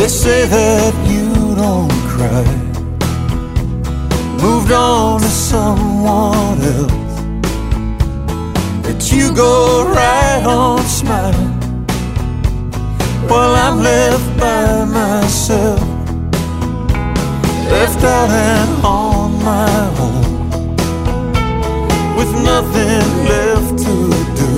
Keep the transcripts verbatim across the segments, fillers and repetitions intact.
They say that you don't cry, moved on to someone else, that you go right on smiling while I'm left by myself, left out and on my own, with nothing left to do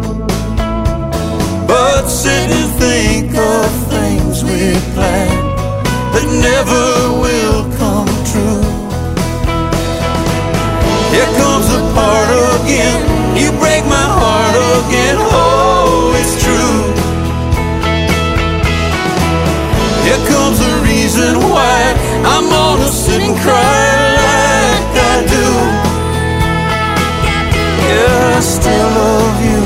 but sit and think of things we planned that never will come true. Here comes the part again, you break my heart again, oh, it's true. Here comes the reason why I'm gonna sit and cry like I do. Yeah, I still love you.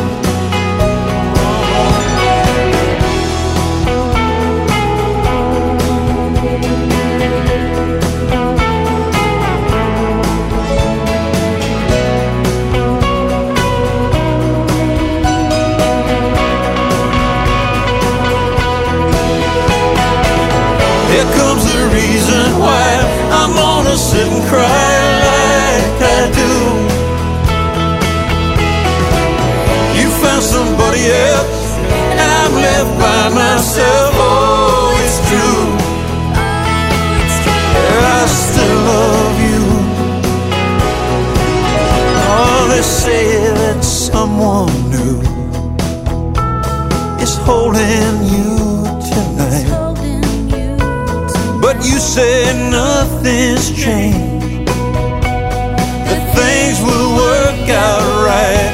Here comes the reason why I'm gonna sit and cry like I do. You found somebody else and I'm left by myself, oh, it's true. Yeah, I still love you. Oh, they say that someone new is holding you tonight, but you say nothing's changed, that things will work out right.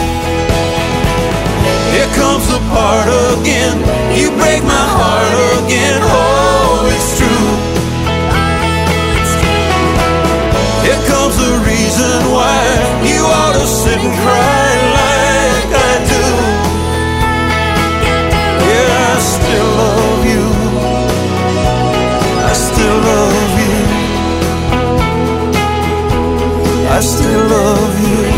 Here comes the part again, you break my heart again, oh, it's true. Here comes the reason why you ought to sit and cry like I do. Yeah, I still love you, I still love you, I still love you.